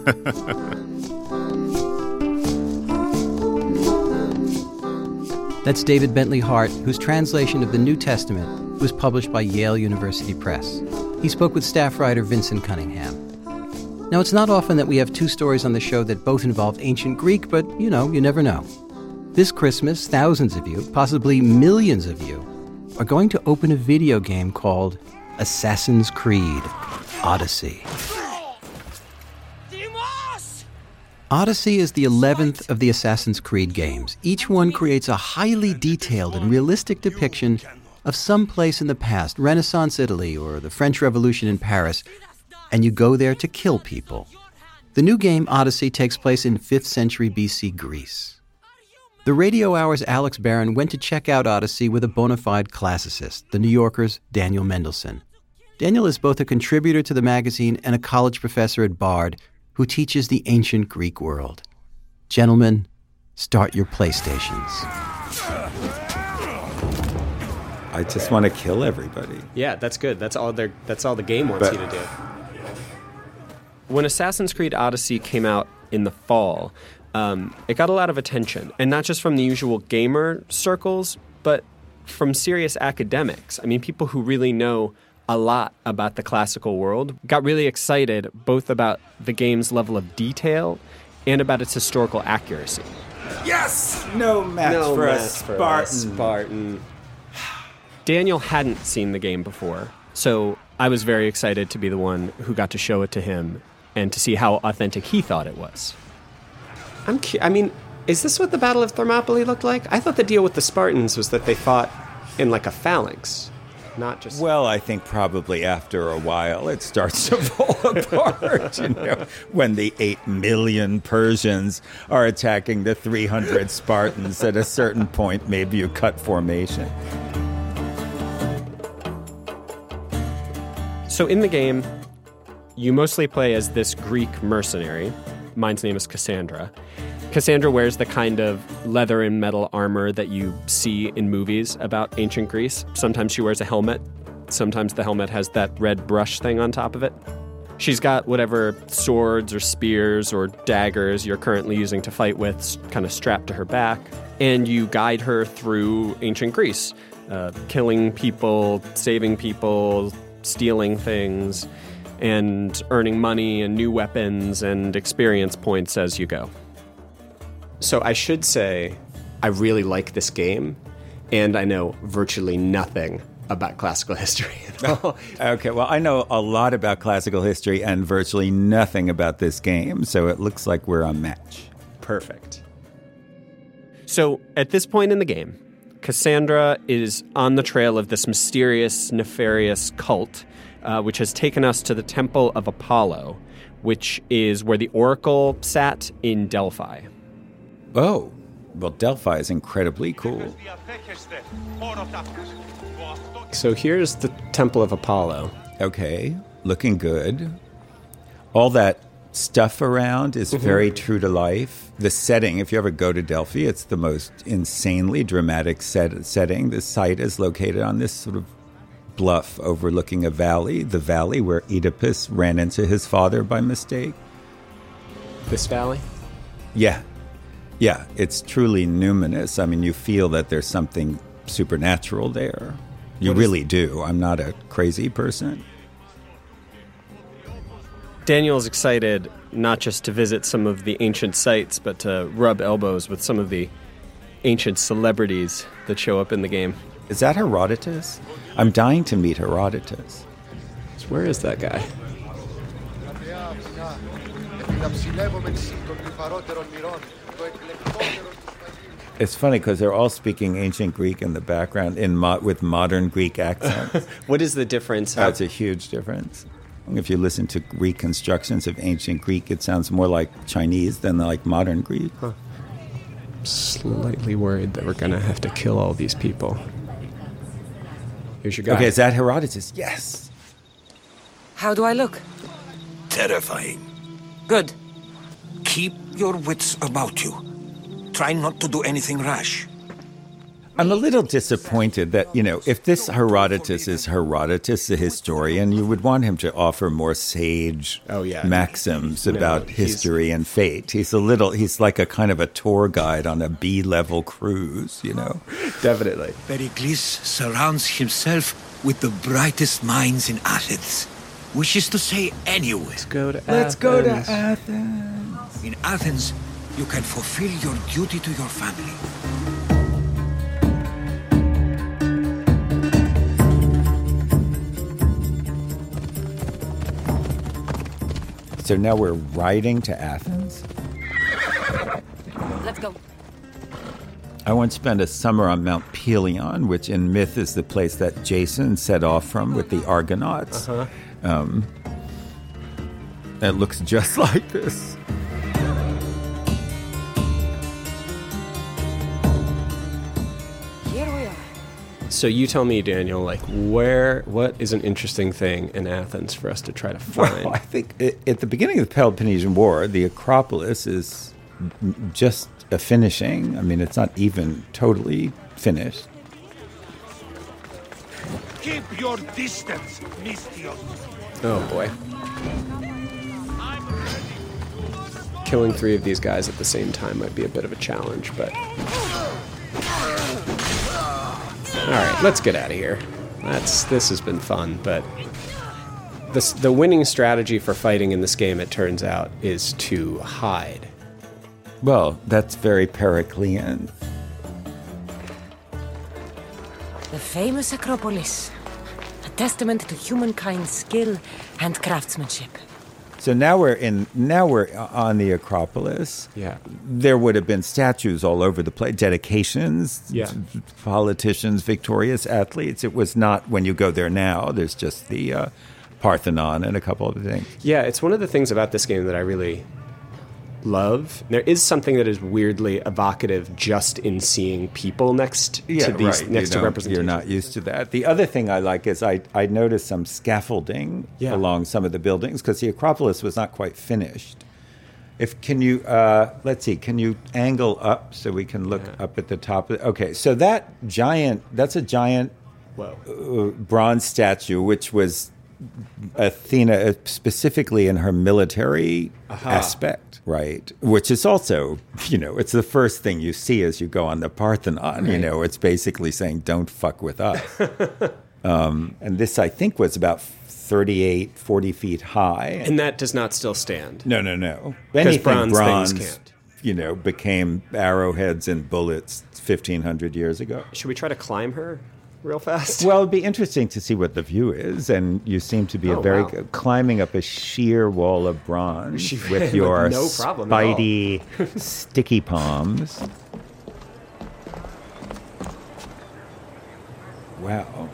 That's David Bentley Hart, whose translation of the New Testament was published by Yale University Press. He spoke with staff writer Vincent Cunningham. Now, it's not often that we have two stories on the show that both involve ancient Greek, but, you know, you never know. This Christmas, thousands of you, possibly millions of you, are going to open a video game called Assassin's Creed Odyssey. Odyssey is the eleventh of the Assassin's Creed games. Each one creates a highly detailed and realistic depiction of some place in the past, Renaissance Italy or the French Revolution in Paris, and you go there to kill people. The new game, Odyssey, takes place in fifth century B C Greece. The Radio Hour's Alex Barron went to check out Odyssey with a bona fide classicist, the New Yorker's Daniel Mendelsohn. Daniel is both a contributor to the magazine and a college professor at Bard who teaches the ancient Greek world. Gentlemen, start your PlayStations. I just want to kill everybody. Yeah, that's good. That's all they're, that's all the game wants but, you to do. When Assassin's Creed Odyssey came out in the fall, um, it got a lot of attention. And not just from the usual gamer circles, but from serious academics. I mean, people who really know a lot about the classical world got really excited both about the game's level of detail and about its historical accuracy. Yes! No match no for, match a Spartan. for a Spartan. Daniel hadn't seen the game before, so I was very excited to be the one who got to show it to him and to see how authentic he thought it was. I'm cu- I mean, is this what the Battle of Thermopylae looked like? I thought the deal with the Spartans was that they fought in like a phalanx, not just... Well, I think probably after a while it starts to fall apart, you know, when the eight million Persians are attacking the three hundred Spartans. At a certain point, maybe you cut formation. So in the game, you mostly play as this Greek mercenary. Mine's name is Cassandra. Cassandra wears the kind of leather and metal armor that you see in movies about ancient Greece. Sometimes she wears a helmet. Sometimes the helmet has that red brush thing on top of it. She's got whatever swords or spears or daggers you're currently using to fight with kind of strapped to her back. And you guide her through ancient Greece, uh, killing people, saving people, stealing things, and earning money and new weapons and experience points as you go. So I should say I really like this game, and I know virtually nothing about classical history at all. Okay, well, I know a lot about classical history and virtually nothing about this game, so it looks like we're a match. Perfect. So at this point in the game, Cassandra is on the trail of this mysterious, nefarious cult, uh, which has taken us to the Temple of Apollo, which is where the Oracle sat in Delphi. Oh, well, Delphi is incredibly cool. So here's the Temple of Apollo. Okay, looking good. All that stuff around is Mm-hmm. very true to life. The setting, if you ever go to Delphi, it's the most insanely dramatic set, setting. The site is located on this sort of bluff overlooking a valley, the valley where Oedipus ran into his father by mistake. This valley? Yeah. Yeah, it's truly numinous. I mean, you feel that there's something supernatural there. You What really is- do. I'm not a crazy person. Daniel's excited not just to visit some of the ancient sites, but to rub elbows with some of the ancient celebrities that show up in the game. Is that Herodotus? I'm dying to meet Herodotus. So where is that guy? It's funny because they're all speaking ancient Greek in the background in mo- with modern Greek accents. What is the difference? Oh, it's a huge difference. If you listen to reconstructions of ancient Greek, it sounds more like Chinese than like modern Greek. Huh. Slightly worried that we're going to have to kill all these people. Here's your guy. Okay, is that Herodotus? Yes. How do I look? Terrifying. Good. Keep your wits about you. Try not to do anything rash. I'm a little disappointed that, you know, if this Herodotus is Herodotus, the historian, you would want him to offer more sage oh, yeah. maxims No, about he's- history and fate. He's a little, he's like a kind of a tour guide on a B-level cruise, you know? Definitely. Pericles surrounds himself with the brightest minds in Athens. Which is to say, anywhere. Let's go to Let's go to Athens. In Athens, you can fulfill your duty to your family. So now we're riding to Athens. Let's go. I once spent a summer on Mount Pelion, which in myth is the place that Jason set off from with the Argonauts. Uh-huh. Um, it looks just like this. Here we are. So you tell me, Daniel, like where, what is an interesting thing in Athens for us to try to find? Well, I think i- at the beginning of the Peloponnesian War, the Acropolis is m- just a finishing. I mean, it's not even totally finished. Keep your distance, Misthios. Oh boy. Killing three of these guys at the same time might be a bit of a challenge, but... Alright, let's get out of here. That's This has been fun, but... The, the winning strategy for fighting in this game, it turns out, is to hide. Well, that's very Periclean. The famous Acropolis. A testament to humankind's skill and craftsmanship. So now we're in. Now we're on the Acropolis. Yeah. There would have been statues all over the place, dedications, Yeah. politicians, victorious athletes. It was not when you go there now. There's just the uh, Parthenon and a couple of things. Yeah, it's one of the things about this game that I really love. There is something that is weirdly evocative just in seeing people next Yeah, to these right. next you to know, representations. You're not used to that. The other thing I like is I, I noticed some scaffolding Yeah. along some of the buildings because the Acropolis was not quite finished. If can you uh, let's see, can you angle up so we can look Yeah. up at the top? Of, okay, so that giant that's a giant Whoa. uh, bronze statue, which was Athena uh, specifically in her military Aha. aspect, right? Which is also, you know, it's the first thing you see as you go on the Parthenon. You Right. know, it's basically saying, "Don't fuck with us." um, and this, I think, was about thirty-eight, forty feet high. And that does not still stand. no, no, no. 'Cause Anything bronze bronze, things can't. you know, became arrowheads and bullets fifteen hundred years ago. Should we try to climb her real fast? Well, it'd be interesting to see what the view is, and you seem to be Oh, a very wow. good, climbing up a sheer wall of bronze She- with with your no problem at all. spidey, sticky palms. Wow.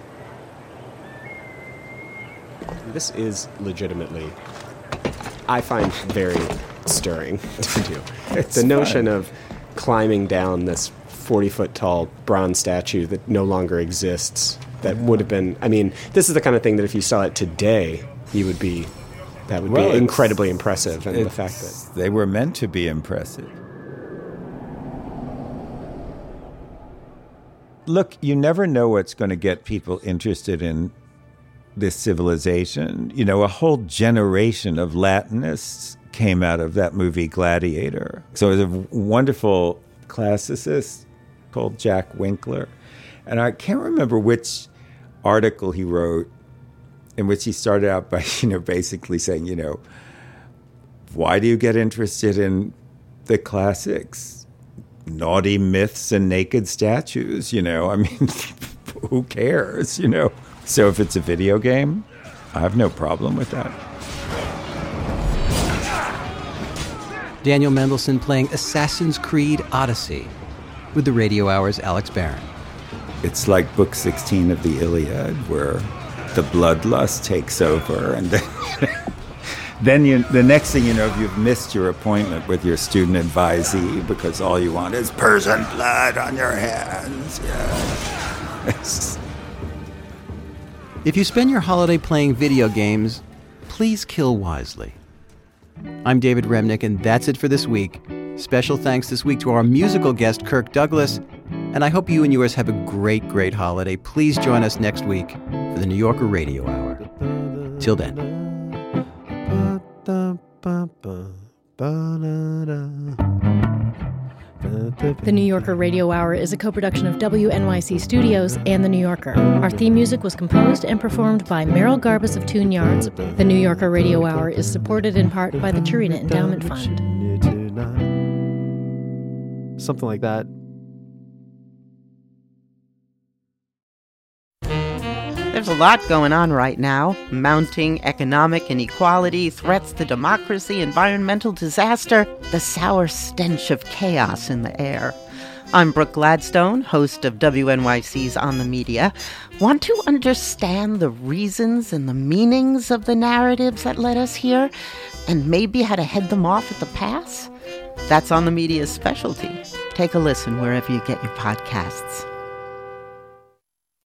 This is legitimately, I find, very stirring to do. It's the notion fun. of climbing down this forty-foot tall bronze statue that no longer exists, that would have been, I mean, this is the kind of thing that if you saw it today, you would be that would Well, be it's- incredibly impressive. And the it's- fact that they were meant to be impressive. Look, you never know what's going to get people interested in this civilization. You know, a whole generation of Latinists came out of that movie Gladiator. So it was a wonderful classicist called Jack Winkler. And I can't remember which article he wrote in which he started out by, you know, basically saying, you know, why do you get interested in the classics? Naughty myths and naked statues, you know? I mean, who cares, you know? So if it's a video game, I have no problem with that. Daniel Mendelsohn playing Assassin's Creed Odyssey with the Radio Hour's Alex Barron. It's like book sixteen of the Iliad, where the bloodlust takes over, and then, then you, the next thing you know, you've missed your appointment with your student advisee because all you want is Persian blood on your hands. Yes. If you spend your holiday playing video games, please kill wisely. I'm David Remnick, and that's it for this week. Special thanks this week to our musical guest, Kirk Douglas, and I hope you and yours have a great, great holiday. Please join us next week for the New Yorker Radio Hour. Till then. The New Yorker Radio Hour is a co-production of W N Y C Studios and The New Yorker. Our theme music was composed and performed by Merrill Garbus of Tune Yards. The New Yorker Radio Hour is supported in part by the Turina Endowment Fund. Something like that. There's a lot going on right now. Mounting economic inequality, threats to democracy, environmental disaster, the sour stench of chaos in the air. I'm Brooke Gladstone, host of W N Y C's On the Media. Want to understand the reasons and the meanings of the narratives that led us here, and maybe how to head them off at the pass? That's On the Media's specialty. Take a listen wherever you get your podcasts.